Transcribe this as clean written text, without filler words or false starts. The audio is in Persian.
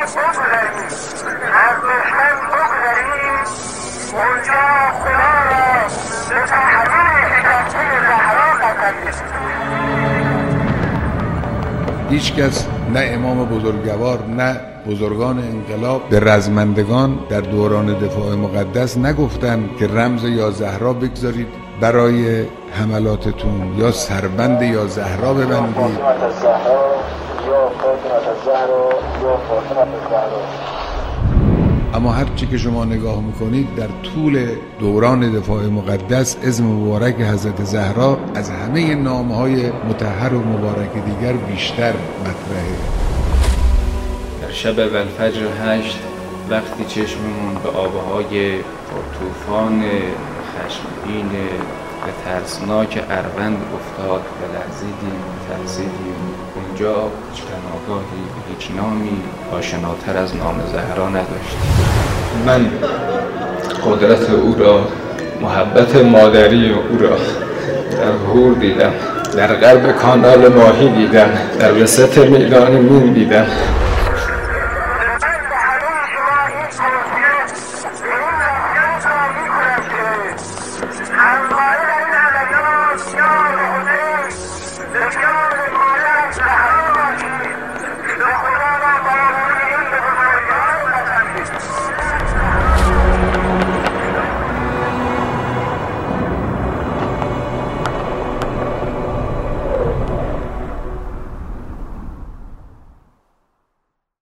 بگذاریم، از دشمن بگذاریم، اونجا خدا را به تحریر شکسته زهرا قسم می‌خوریم. هیچ کس، نه امام بزرگوار نه بزرگان انقلاب، به رزمندگان در دوران دفاع مقدس نگفتند که رمز یا زهرا بگذارید برای حملاتتون، یا سربند یا زهرا ببندید. اما هر چی که شما نگاه میکنید در طول دوران دفاع مقدس، اسم مبارک حضرت زهرا از همه نامهای مطهر و مبارک دیگر بیشتر مطرحه. در شب والفجر 8 وقتی چشممون به آبهای طوفان خشمگین و ترسناک اروند افتاد و لرزیدیم و ترسیدیم، اونجا هیچ پناهگاهی به هیچ نامی آشناتر از نام زهرا نداشتیم. من قدرت او را، محبت مادری او را در هور دیدم، در غرب کانال ماهی دیدم، در وسط میدان مین دیدم.